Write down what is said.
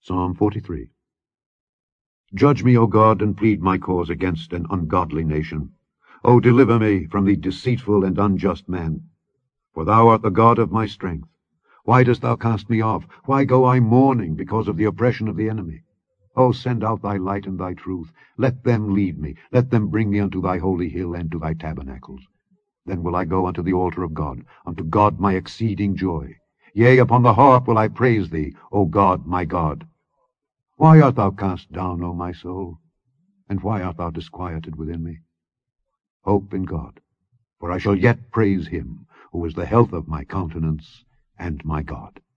Psalm 43. Judge me, O God, and plead my cause against an ungodly nation. O deliver me from the deceitful and unjust man. For thou art the God of my strength. Why dost thou cast me off? Why go I mourning because of the oppression of the enemy? O send out thy light and thy truth. Let them lead me. Let them bring me unto thy holy hill and to thy tabernacles. Then will I go unto the altar of God, unto God my exceeding joy. Yea, upon the harp will I praise thee, O God, my God. Why art thou cast down, O my soul? And why art thou disquieted within me? Hope in God, for I shall yet praise him, who is the health of my countenance and my God.